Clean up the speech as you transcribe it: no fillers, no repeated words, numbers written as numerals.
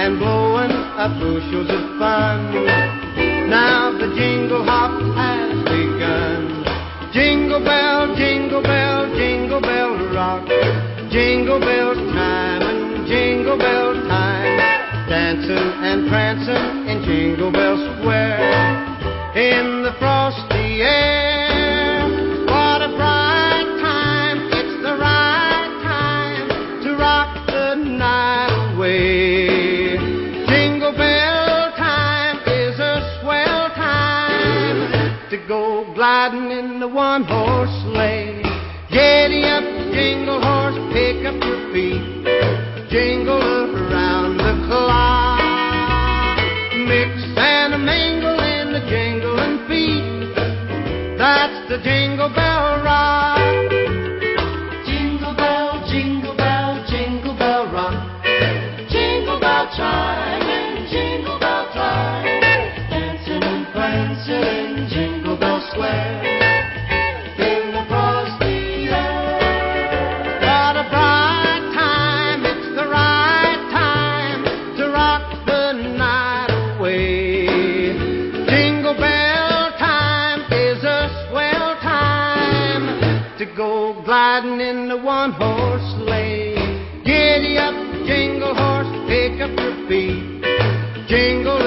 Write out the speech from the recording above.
and blowing up bushels of fun. Now the jingle hop has begun. Jingle bell, jingle bell, jingle bell rock. Jingle bell time and jingle bell time. Dancing and prancing in Jingle Bell Square. In the frosty air, what a bright time. It's the right time to rock the night away. Jingle bell time is a swell time to go gliding in the one-horse sleigh. Giddy up, jingle horse, pick up your feet. Jingle around the clock. Mix and mingle in the jingling feet. That's the Jingle Bell Rock. Jingle bell, jingle bell, jingle bell rock. Jingle bell chime and jingle bell time. Dancing and prancing in Jingle Bell Square. In the frosty air. What a bright time, it's the right time to rock the night away. Jingle bell time is a swell time to go gliding in the one-horse sleigh. Giddy up, jingle horse, pick up your feet. Jingle